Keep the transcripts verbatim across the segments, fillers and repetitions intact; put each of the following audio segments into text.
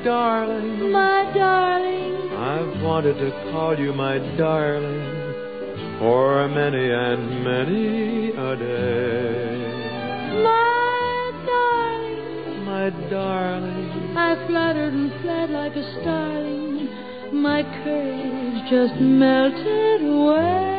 darling, my darling. I've wanted to call you my darling for many and many a day. My darling, my darling, I fluttered and fled like a starling. My courage just melted away.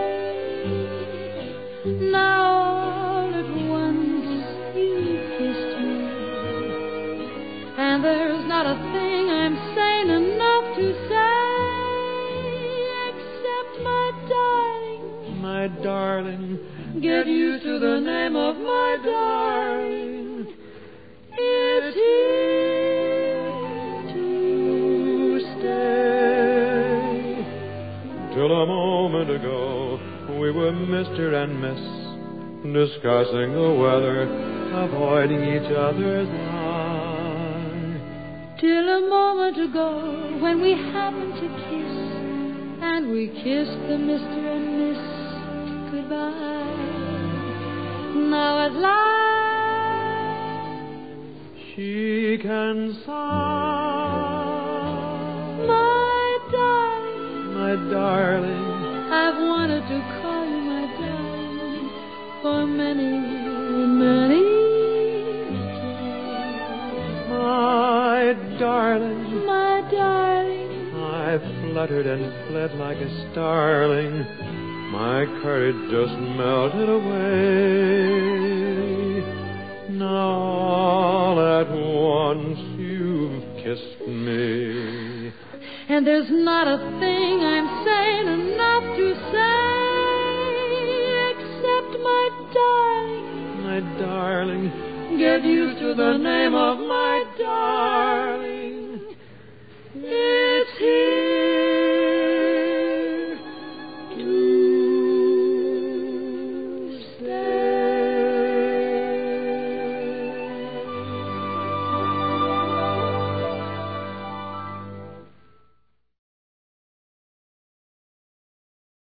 Now all at once you kissed me, and there's not a thing I'm sane enough to say, except my darling, my darling, get used to the name of my darling. It's here to stay. Till a moment ago we were Mister and Miss, discussing the weather, avoiding each other's eye. Till a moment ago when we happened to kiss, and we kissed the Mister and Miss goodbye. Now at last she can sigh. My darling, my darling, I've wanted to call you my darling for many, many days. My darling, my darling, I fluttered and fled like a starling. My courage just melted away. Now all at once you've kissed me, and there's not a thing I'm sane enough to say, except my darling, my darling, get used to the name of my darling.